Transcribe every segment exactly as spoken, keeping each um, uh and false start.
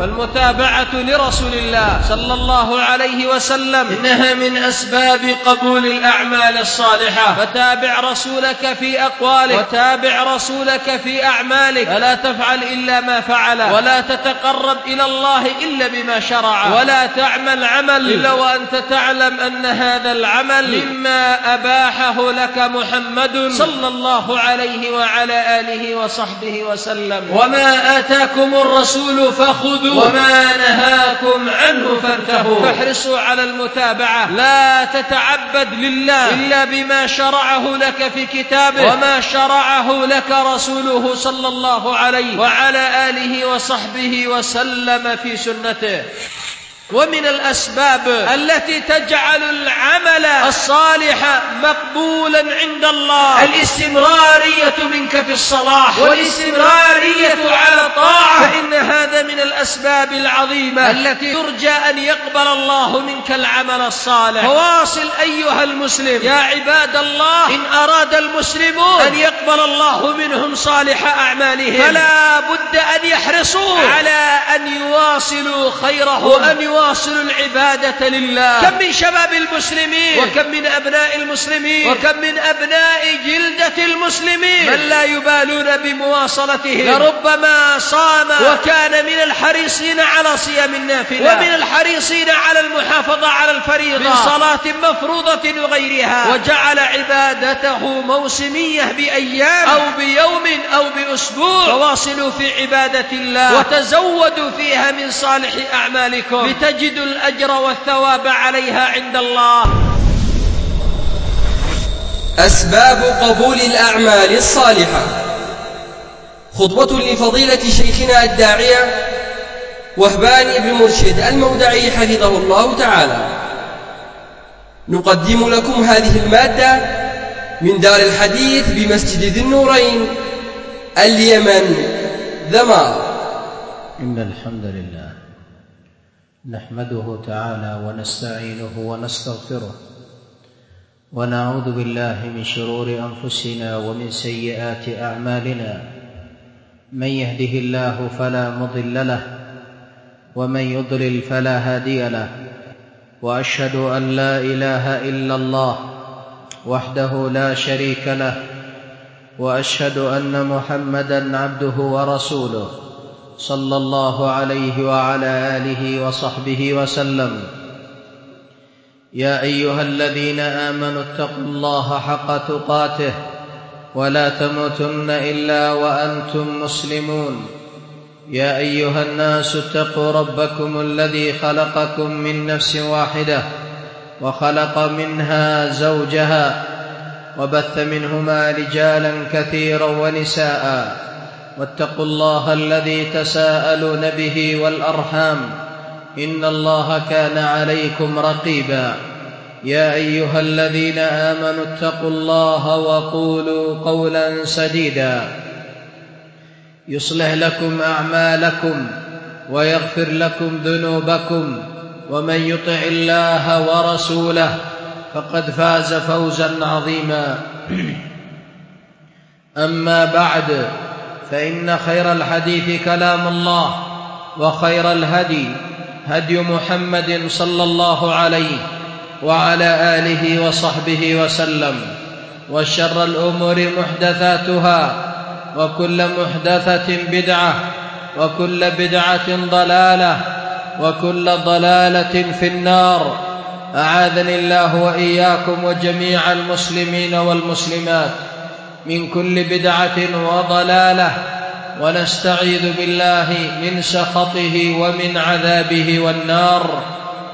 فالمتابعة لرسول الله صلى الله عليه وسلم إنها من أسباب قبول الأعمال الصالحة. فتابع رسولك في أقوالك وتابع رسولك في أعمالك، فلا تفعل إلا ما فعل، ولا تتقرب إلى الله إلا بما شرع، ولا تعمل عمل إلا وأنت تعلم أن هذا العمل مما أباحه لك محمد صلى الله عليه وعلى آله وصحبه وسلم. وما آتاكم الرسول فخذوا وما نهاكم عنه فانتهوا. فاحرصوا على المتابعة، لا تتعبد لله إلا بما شرعه لك في كتابه وما شرعه لك رسوله صلى الله عليه وعلى آله وصحبه وسلم في سنته. ومن الأسباب التي تجعل العمل الصالح مقبولا عند الله الاستمرارية منك في الصلاح والاستمرارية على طاعة، فإن هذا من الأسباب العظيمة التي ترجى أن يقبل الله منك العمل الصالح. فواصل أيها المسلم يا عباد الله، إن أراد المسلمون أن يقبل الله منهم صالح أعمالهم فلا بد أن يحرصوا على أن يواصلوا خيره وأن يواصلوا واصل العبادة لله. كم من شباب المسلمين وكم من أبناء المسلمين وكم من أبناء جلدة المسلمين من لا يبالون بمواصلتهم، لربما صام وكان من الحريصين على صيام النافلة ومن الحريصين على المحافظة على الفريضة من صلاة مفروضة وغيرها، وجعل عبادته موسمية بأيام أو بيوم أو بأسبوع. فواصلوا في عبادة الله وتزودوا فيها من صالح أعمالكم تجدوا الأجر والثواب عليها عند الله. أسباب قبول الأعمال الصالحة. خطبة لفضيلة شيخنا الداعية وهبان بن مرشد المودعي حفظه الله تعالى. نقدم لكم هذه المادة من دار الحديث بمسجد ذي النورين، اليمن، ذمار. إن الحمد لله نحمده تعالى ونستعينه ونستغفره، ونعوذ بالله من شرور أنفسنا ومن سيئات أعمالنا. من يهده الله فلا مضل له ومن يضلل فلا هادي له، وأشهد أن لا إله إلا الله وحده لا شريك له، وأشهد أن محمدًا عبده ورسوله صلى الله عليه وعلى آله وصحبه وسلم. يا أيها الذين آمنوا اتقوا الله حق تقاته ولا تموتن إلا وأنتم مسلمون. يا أيها الناس اتقوا ربكم الذي خلقكم من نفس واحدة وخلق منها زوجها وبث منهما رجالا كثيرا ونساء، واتقوا الله الذي تساءلون به والأرحام إن الله كان عليكم رقيبا. يا أيها الذين آمنوا اتقوا الله وقولوا قولا سديدا يصلح لكم أعمالكم ويغفر لكم ذنوبكم، ومن يطع الله ورسوله فقد فاز فوزا عظيما. أما بعد، فإن خير الحديث كلام الله، وخير الهدي هدي محمد صلى الله عليه وعلى آله وصحبه وسلم، وشر الأمور محدثاتها، وكل محدثة بدعة، وكل بدعة ضلالة، وكل ضلالة في النار. أعاذني الله وإياكم وجميع المسلمين والمسلمات من كل بدعة وضلالة، ونستعيذ بالله من سخطه ومن عذابه والنار.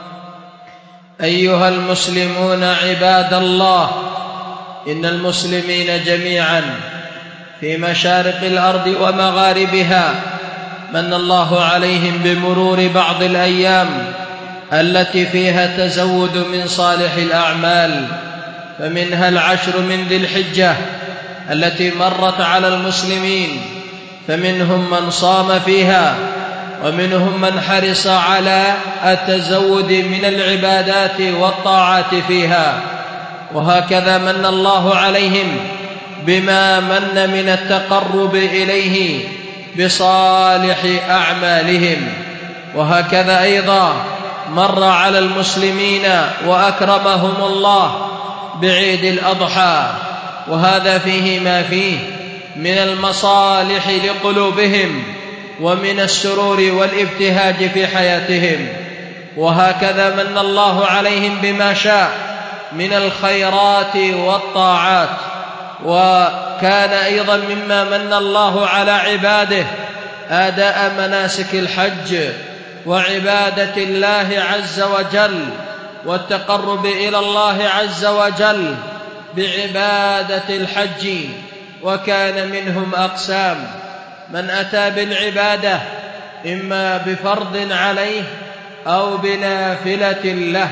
أيها المسلمون عباد الله، إن المسلمين جميعا في مشارق الأرض ومغاربها من الله عليهم بمرور بعض الأيام التي فيها تزود من صالح الأعمال، فمنها العشر من ذي الحجة التي مرت على المسلمين، فمنهم من صام فيها، ومنهم من حرص على التزود من العبادات والطاعات فيها. وهكذا من الله عليهم بما من من التقرب إليه بصالح أعمالهم. وهكذا أيضا مر على المسلمين وأكرمهم الله بعيد الأضحى، وهذا فيه ما فيه من المصالح لقلوبهم ومن السرور والابتهاج في حياتهم. وهكذا من الله عليهم بما شاء من الخيرات والطاعات. وكان أيضا مما من الله على عباده أداء مناسك الحج وعبادة الله عز وجل والتقرب إلى الله عز وجل بعبادة الحج. وكان منهم أقسام: من أتى بالعبادة إما بفرض عليه أو بنافلة له.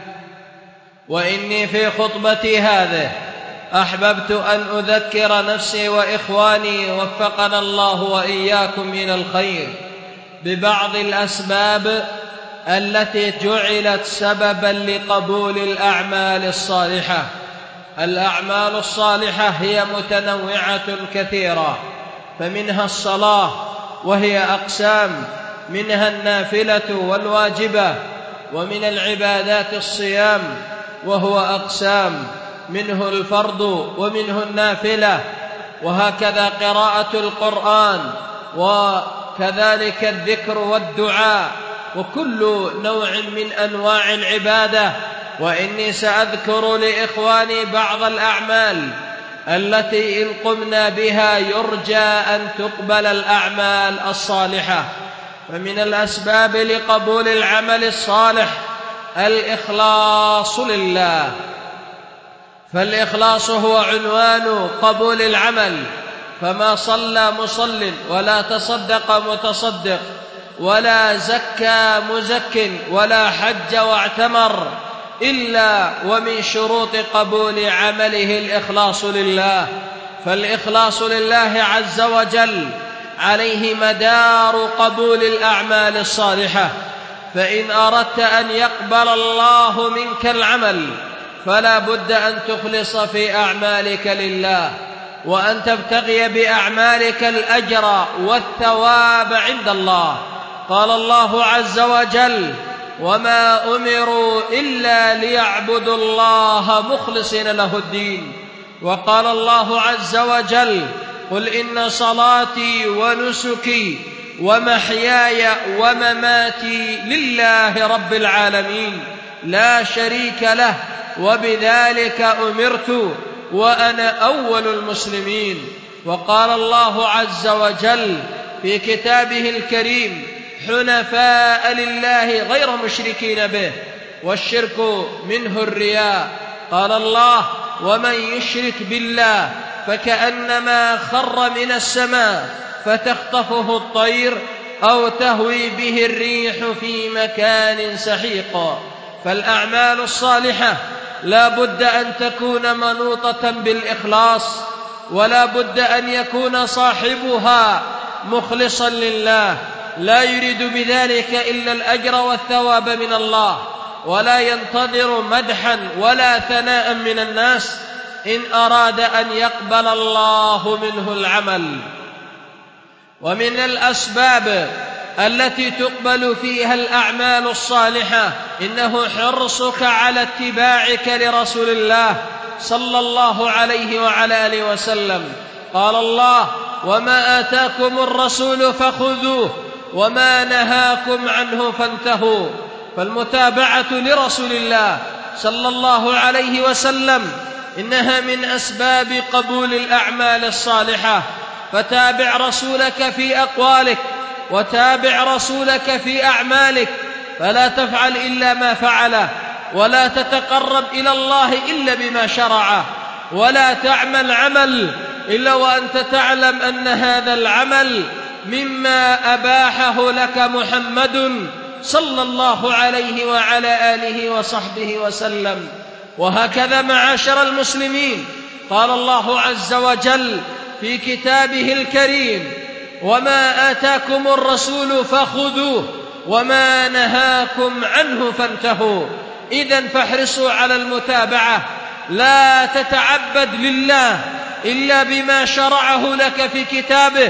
وإني في خطبتي هذه أحببت أن أذكر نفسي وإخواني وفقنا الله وإياكم من الخير ببعض الأسباب التي جعلت سببا لقبول الأعمال الصالحة. الأعمال الصالحة هي متنوعة كثيرة، فمنها الصلاة وهي أقسام، منها النافلة والواجبة، ومن العبادات الصيام وهو أقسام، منه الفرض ومنه النافلة، وهكذا قراءة القرآن وكذلك الذكر والدعاء وكل نوع من أنواع العبادة. وإني سأذكر لإخواني بعض الأعمال التي إن قمنا بها يرجى أن تقبل الأعمال الصالحة. فمن الأسباب لقبول العمل الصالح الإخلاص لله، فالإخلاص هو عنوان قبول العمل. فما صلى مصل ولا تصدق متصدق ولا زكى مزك ولا حج واعتمر إلا ومن شروط قبول عمله الإخلاص لله. فالإخلاص لله عز وجل عليه مدار قبول الأعمال الصالحة. فإن أردت أن يقبل الله منك العمل فلا بد أن تخلص في أعمالك لله، وأن تبتغي بأعمالك الأجر والثواب عند الله. قال الله عز وجل: وما أمروا إلا ليعبدوا الله مخلصين له الدين. وقال الله عز وجل: قل إن صلاتي ونسكي ومحياي ومماتي لله رب العالمين لا شريك له وبذلك أمرت وأنا أول المسلمين. وقال الله عز وجل في كتابه الكريم: حنفاء لله غير مشركين به والشرك منه الرياء. قال الله: ومن يشرك بالله فكأنما خر من السماء فتخطفه الطير أو تهوي به الريح في مكان سحيق. فالأعمال الصالحة لا بد أن تكون منوطة بالإخلاص، ولا بد أن يكون صاحبها مخلصا لله، لا يريد بذلك إلا الأجر والثواب من الله، ولا ينتظر مدحا ولا ثناء من الناس إن أراد أن يقبل الله منه العمل. ومن الأسباب التي تقبل فيها الأعمال الصالحة إنه حرصك على اتباعك لرسول الله صلى الله عليه وعلى آله وسلم. قال الله: وما آتاكم الرسول فخذوه وما نهاكم عنه فانتهوا. فالمتابعة لرسول الله صلى الله عليه وسلم إنها من أسباب قبول الأعمال الصالحة. فتابع رسولك في أقوالك وتابع رسولك في أعمالك، فلا تفعل إلا ما فعله، ولا تتقرب إلى الله إلا بما شرعه، ولا تعمل عمل إلا وأنت تعلم أن هذا العمل مما أباحه لك محمد صلى الله عليه وعلى آله وصحبه وسلم. وهكذا معاشر المسلمين قال الله عز وجل في كتابه الكريم: وما آتاكم الرسول فخذوه وما نهاكم عنه فانتهوا. إذن فاحرصوا على المتابعة، لا تتعبد لله إلا بما شرعه لك في كتابه،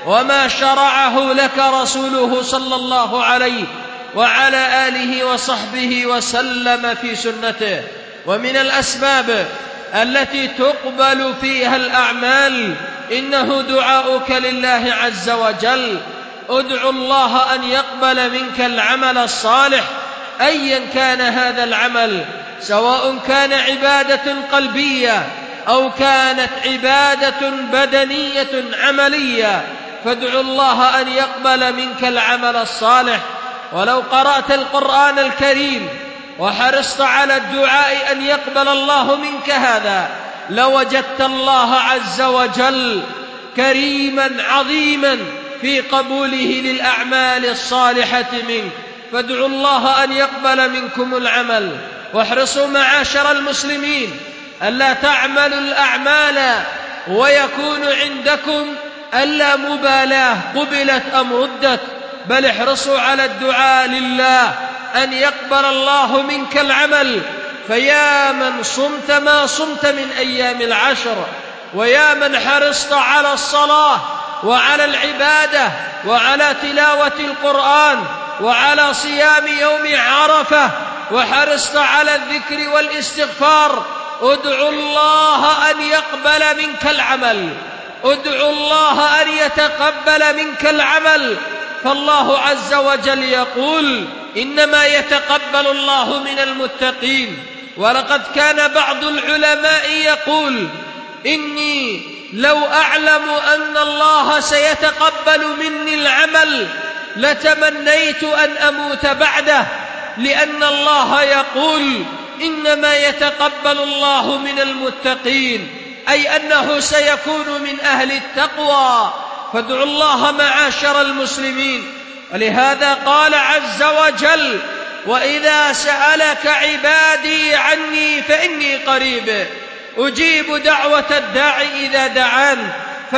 وما شرعه لك رسوله صلى الله عليه وعلى آله وصحبه وسلم في سنته. ومن الأسباب التي تقبل فيها الأعمال إنه دعاؤك لله عز وجل. ادع الله أن يقبل منك العمل الصالح أيا كان هذا العمل، سواء كان عبادة قلبية أو كانت عبادة بدنية عملية، فادع الله أن يقبل منك العمل الصالح. ولو قرأت القرآن الكريم وحرصت على الدعاء أن يقبل الله منك هذا، لوجدت الله عز وجل كريما عظيما في قبوله للأعمال الصالحة منك. فادعوا الله أن يقبل منكم العمل. واحرصوا معاشر المسلمين ألا تعملوا الأعمال ويكون عندكم ألا مبالاة قبلت أم ردت، بل احرصوا على الدعاء لله أن يقبل الله منك العمل. فيا من صمت ما صمت من أيام العشر، ويا من حرصت على الصلاة وعلى العبادة وعلى تلاوة القرآن وعلى صيام يوم عرفة، وحرصت على الذكر والاستغفار، ادعوا الله أن يقبل منك العمل، ادعوا الله أن يتقبل منك العمل. فالله عز وجل يقول: إنما يتقبل الله من المتقين. ولقد كان بعض العلماء يقول: إني لو أعلم أن الله سيتقبل مني العمل لتمنيت أن أموت بعده، لأن الله يقول: إنما يتقبل الله من المتقين، أي أنه سيكون من أهل التقوى. فادعوا الله معاشر المسلمين. ولهذا قال عز وجل: وإذا سألك عبادي عني فإني قريب أجيب دعوة الداع إذا دعان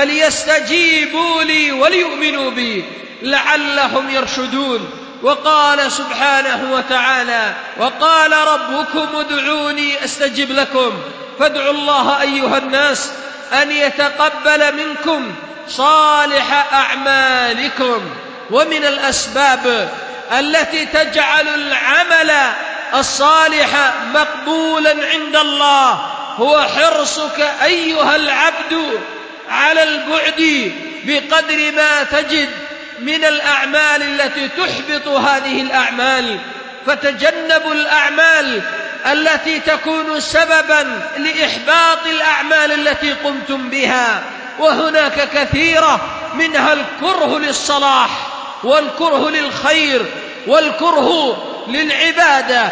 فليستجيبوا لي وليؤمنوا بي لعلهم يرشدون. وقال سبحانه وتعالى: وقال ربكم ادعوني أستجب لكم. فادعوا الله أيها الناس أن يتقبل منكم صالح أعمالكم. ومن الأسباب التي تجعل العمل الصالح مقبولا عند الله هو حرصك أيها العبد على البعد بقدر ما تجد من الأعمال التي تحبط هذه الأعمال. فتجنبوا الأعمال التي تكون سببا لإحباط الأعمال التي قمتم بها، وهناك كثيرة منها الكره للصلاح والكره للخير والكره للعبادة،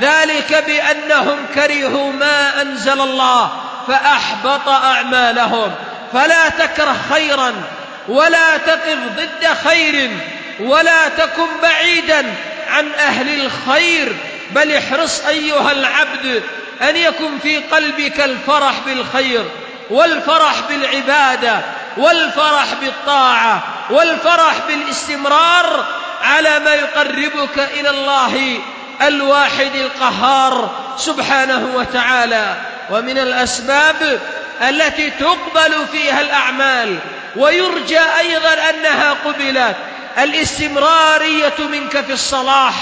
ذلك بأنهم كرهوا ما أنزل الله فأحبط أعمالهم. فلا تكره خيرا ولا تقف ضد خير ولا تكن بعيدا عن أهل الخير، بل احرص أيها العبد أن يكن في قلبك الفرح بالخير والفرح بالعبادة والفرح بالطاعة والفرح بالاستمرار على ما يقربك إلى الله الواحد القهار سبحانه وتعالى. ومن الأسباب التي تقبل فيها الأعمال ويرجى أيضا أنها قبلت الاستمرارية منك في الصلاح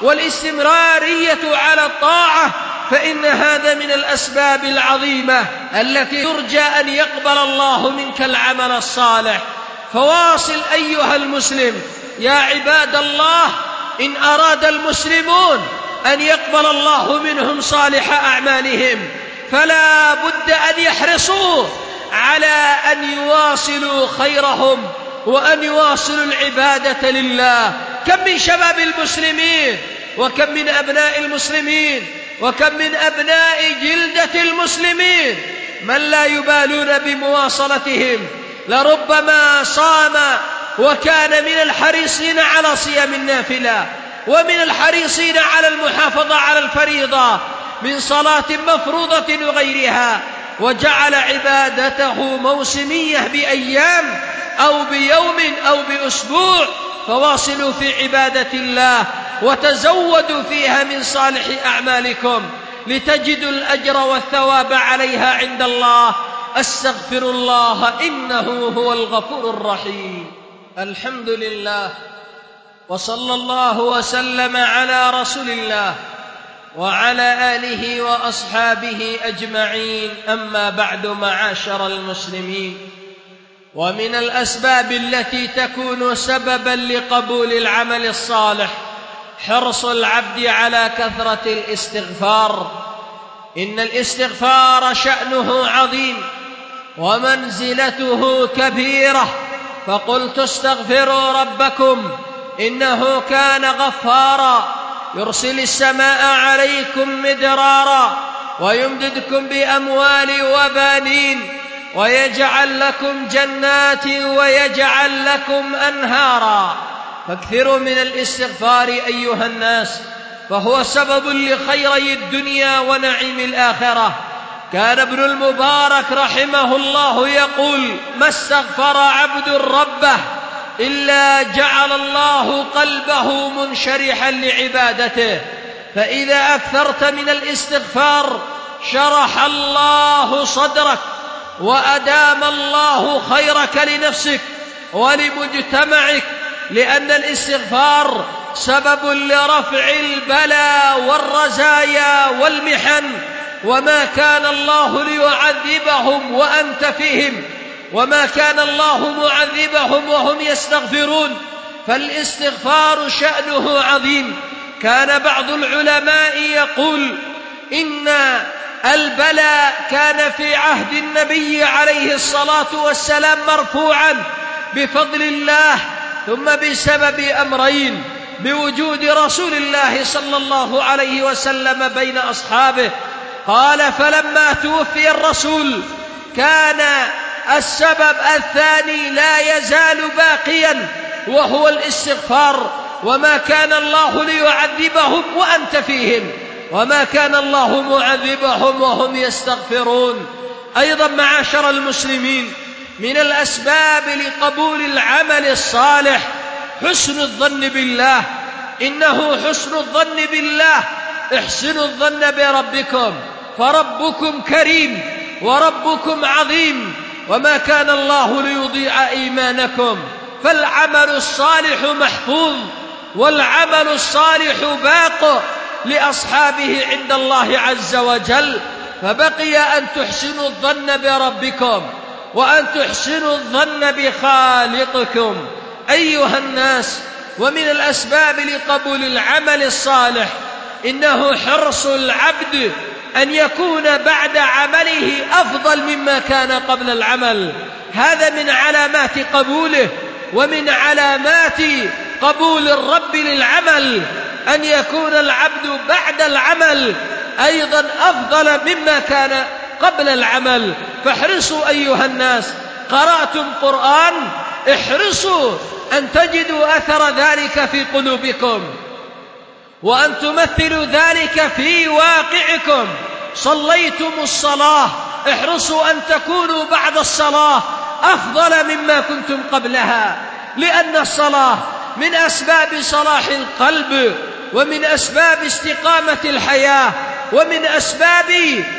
والاستمرارية على الطاعة، فإن هذا من الأسباب العظيمة التي يرجى أن يقبل الله منك العمل الصالح. فواصل أيها المسلم يا عباد الله، إن أراد المسلمون أن يقبل الله منهم صالح أعمالهم فلا بد أن يحرصوا على أن يواصلوا خيرهم وأن يواصلوا العبادة لله. كم من شباب المسلمين وكم من أبناء المسلمين وكم من أبناء جلدة المسلمين من لا يبالون بمواصلتهم، لربما صام وكان من الحريصين على صيام النافلة ومن الحريصين على المحافظة على الفريضة من صلاة مفروضة وغيرها، وجعل عبادته موسمية بأيام أو بيوم أو بأسبوع. فواصلوا في عبادة الله وتزودوا فيها من صالح أعمالكم لتجدوا الأجر والثواب عليها عند الله. أستغفر الله إنه هو الغفور الرحيم. الحمد لله، وصلى الله وسلم على رسول الله وعلى آله وأصحابه أجمعين. أما بعد، معاشر المسلمين، ومن الأسباب التي تكون سببا لقبول العمل الصالح حرص العبد على كثرة الاستغفار. إن الاستغفار شأنه عظيم ومنزلته كبيرة، فقلت استغفروا ربكم إنه كان غفارا يرسل السماء عليكم مدرارا ويمددكم بأموال وبنين ويجعل لكم جنات ويجعل لكم أنهارا. فاكثروا من الاستغفار أيها الناس، فهو سبب لخيري الدنيا ونعيم الآخرة. كان ابن المبارك رحمه الله يقول: ما استغفر عبد ربه إلا جعل الله قلبه منشرحا لعبادته. فإذا أكثرت من الاستغفار شرح الله صدرك وأدام الله خيرك لنفسك ولمجتمعك، لأن الاستغفار سبب لرفع البلاء والرزايا والمحن. وما كان الله ليعذبهم وأنت فيهم، وما كان الله معذبهم وهم يستغفرون. فالاستغفار شأنه عظيم. كان بعض العلماء يقول إن البلاء كان في عهد النبي عليه الصلاة والسلام مرفوعا بفضل الله، ثم بسبب أمرين: بوجود رسول الله صلى الله عليه وسلم بين أصحابه. قال: فلما توفي الرسول كان السبب الثاني لا يزال باقيا وهو الاستغفار. وما كان الله ليعذبهم وأنت فيهم، وما كان الله معذبهم وهم يستغفرون. أيضا معاشر المسلمين، من الأسباب لقبول العمل الصالح حسن الظن بالله. إنه حسن الظن بالله. احسنوا الظن بربكم فربكم كريم وربكم عظيم، وما كان الله ليضيع إيمانكم. فالعمل الصالح محفوظ والعمل الصالح باق لأصحابه عند الله عز وجل. فبقي أن تحسنوا الظن بربكم وأن تحسنوا الظن بخالقكم أيها الناس. ومن الأسباب لقبول العمل الصالح إنه حرص العبد أن يكون بعد عمله أفضل مما كان قبل العمل. هذا من علامات قبوله، ومن علامات قبول الرب للعمل أن يكون العبد بعد العمل أيضا أفضل مما كان قبل العمل. فاحرصوا أيها الناس، قرأتم قرآن، احرصوا أن تجدوا أثر ذلك في قلوبكم وأن تمثلوا ذلك في واقعكم. صليتم الصلاة، احرصوا أن تكونوا بعد الصلاة أفضل مما كنتم قبلها، لأن الصلاة من أسباب صلاح القلب ومن أسباب استقامة الحياة ومن أسباب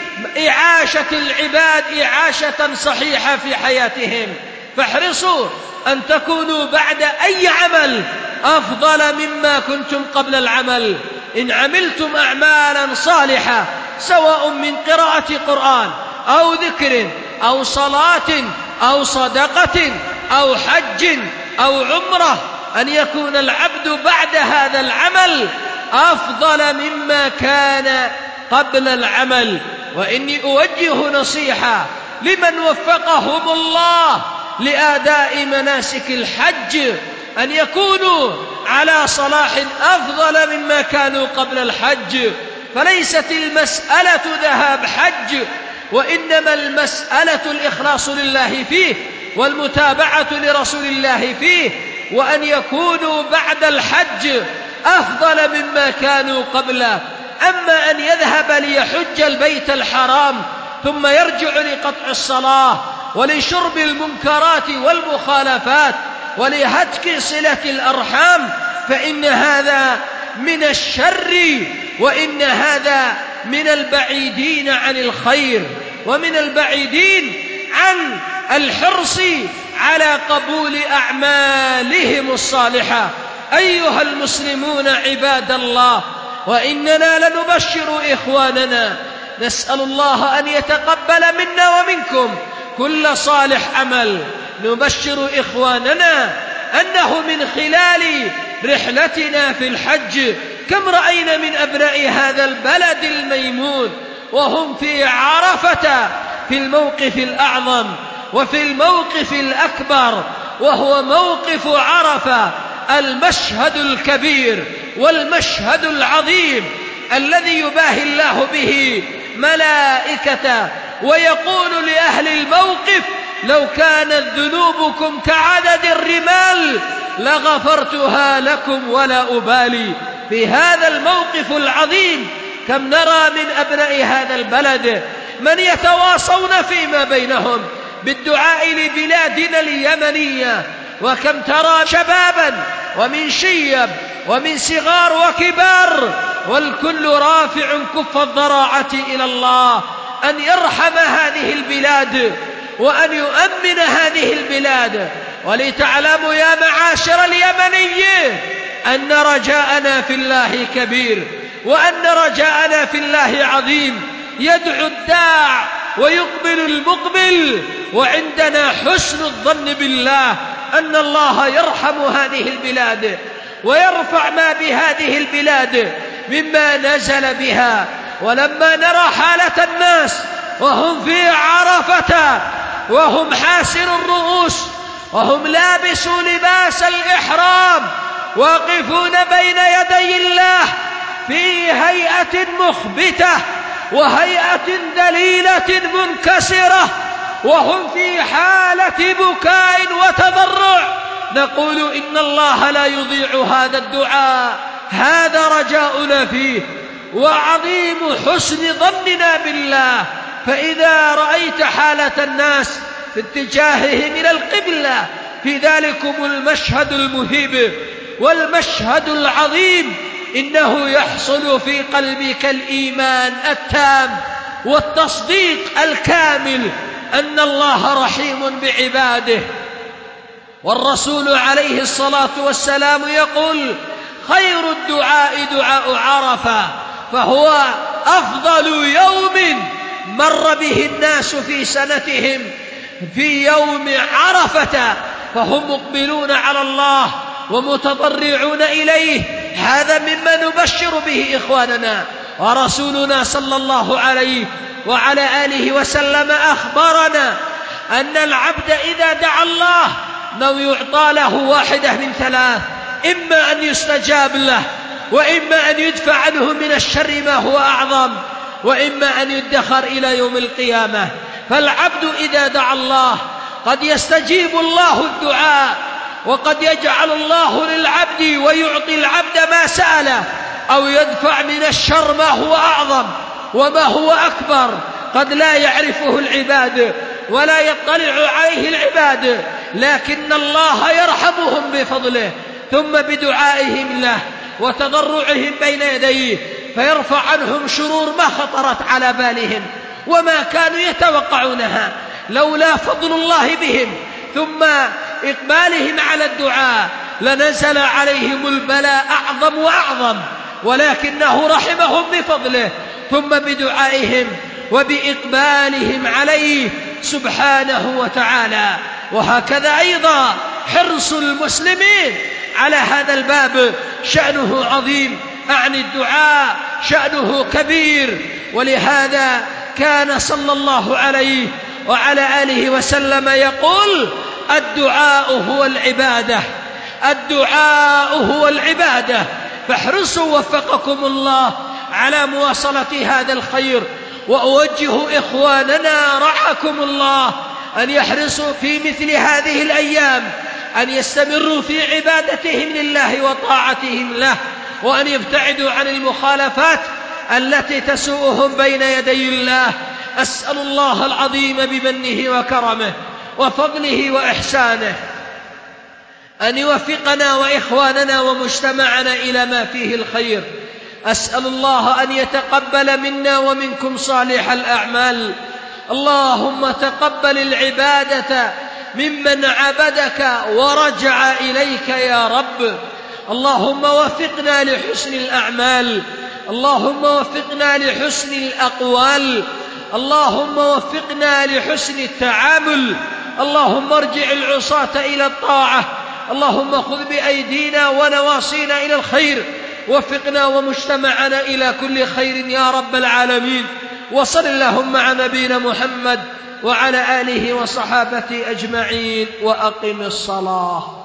إعاشة العباد إعاشة صحيحة في حياتهم. فاحرصوا أن تكونوا بعد أي عمل أفضل مما كنتم قبل العمل. إن عملتم أعمالا صالحة سواء من قراءة قرآن أو ذكر أو صلاة أو صدقة أو حج أو عمرة، أن يكون العبد بعد هذا العمل أفضل مما كان قبل العمل. وإني أوجه نصيحة لمن وفقهم الله لأداء مناسك الحج أن يكونوا على صلاح أفضل مما كانوا قبل الحج. فليست المسألة ذهاب حج، وإنما المسألة الإخلاص لله فيه والمتابعة لرسول الله فيه، وأن يكونوا بعد الحج أفضل مما كانوا قبله. أما أن يذهب ليحج البيت الحرام ثم يرجع لقطع الصلاة ولشرب المنكرات والمخالفات ولهتك صلة الأرحام، فإن هذا من الشر، وإن هذا من البعيدين عن الخير ومن البعيدين عن الحرص على قبول أعمالهم الصالحة. أيها المسلمون عباد الله، وإننا لنبشر إخواننا، نسأل الله أن يتقبل منا ومنكم كل صالح عمل. نبشر إخواننا أنه من خلال رحلتنا في الحج كم رأينا من أبناء هذا البلد الميمون وهم في عرفة في الموقف الأعظم وفي الموقف الأكبر، وهو موقف عرفة، المشهد الكبير والمشهد العظيم الذي يباهي الله به ملائكته ويقول لأهل الموقف: لو كانت ذنوبكم كعدد الرمال لغفرتها لكم ولا أبالي. في هذا الموقف العظيم كم نرى من أبناء هذا البلد من يتواصون فيما بينهم بالدعاء لبلادنا اليمنية، وكم ترى شبابا ومن شيب ومن صغار وكبار، والكل رافع كف الضراعة إلى الله أن يرحم هذه البلاد وأن يؤمن هذه البلاد. ولتعلموا يا معاشر اليمنيين أن رجاءنا في الله كبير، وأن رجاءنا في الله عظيم. يدعو الداع ويقبل المقبل، وعندنا حسن الظن بالله أن الله يرحم هذه البلاد ويرفع ما بهذه البلاد مما نزل بها. ولما نرى حالة الناس وهم في عرفة وهم حاسر الرؤوس وهم لابسوا لباس الإحرام واقفون بين يدي الله في هيئة مخبتة وهيئة ذليلة منكسرة، وهم في حالة بكاء وتضرع، نقول إن الله لا يضيع هذا الدعاء. هذا رجاؤنا فيه وعظيم حسن ظننا بالله. فإذا رأيت حالة الناس في اتجاهه من القبلة في ذلكم المشهد المهيب والمشهد العظيم، إنه يحصل في قلبك الإيمان التام والتصديق الكامل أن الله رحيم بعباده. والرسول عليه الصلاة والسلام يقول: خير الدعاء دعاء عرفة، فهو أفضل يوم مر به الناس في سنتهم في يوم عرفة، فهم مقبلون على الله ومتضرعون إليه. هذا مما نبشر به إخواننا. ورسولنا صلى الله عليه وعلى آله وسلم أخبرنا أن العبد إذا دعا الله لو يعطى له واحدة من ثلاث: إما أن يستجاب له، وإما أن يدفع عنه من الشر ما هو أعظم، وإما أن يدخر إلى يوم القيامة. فالعبد إذا دعا الله قد يستجيب الله الدعاء، وقد يجعل الله للعبد ويعطي العبد ما سأله، أو يدفع من الشر ما هو أعظم وما هو أكبر قد لا يعرفه العباد ولا يطلع عليه العباد، لكن الله يرحمهم بفضله ثم بدعائهم له وتضرعهم بين يديه فيرفع عنهم شرور ما خطرت على بالهم وما كانوا يتوقعونها. لولا فضل الله بهم ثم إقبالهم على الدعاء لنزل عليهم البلاء أعظم وأعظم، ولكنه رحمهم بفضله ثم بدعائهم وبإقبالهم عليه سبحانه وتعالى. وهكذا أيضا حرص المسلمين على هذا الباب شأنه عظيم، أعني الدعاء شأنه كبير. ولهذا كان صلى الله عليه وعلى آله وسلم يقول: الدعاء هو العبادة، الدعاء هو العبادة. فاحرصوا وفقكم الله على مواصلة هذا الخير. وأوجه إخواننا رعاكم الله أن يحرصوا في مثل هذه الأيام أن يستمروا في عبادتهم لله وطاعتهم له، وأن يبتعدوا عن المخالفات التي تسوءهم بين يدي الله. أسأل الله العظيم بمنه وكرمه وفضله وإحسانه أن يوفقنا وإخواننا ومجتمعنا إلى ما فيه الخير. أسأل الله أن يتقبل منا ومنكم صالح الأعمال، اللهم تقبل العبادة ممن عبدك ورجع إليك يا رب. اللهم وفقنا لحسن الأعمال، اللهم وفقنا لحسن الأقوال، اللهم وفقنا لحسن التعامل. اللهم ارجع العصاة إلى الطاعة، اللهم خذ بأيدينا ونواصينا إلى الخير، وفقنا ومجتمعنا إلى كل خير يا رب العالمين. وصل اللهم على نبينا محمد وعلى آله وصحابته أجمعين، وأقم الصلاة.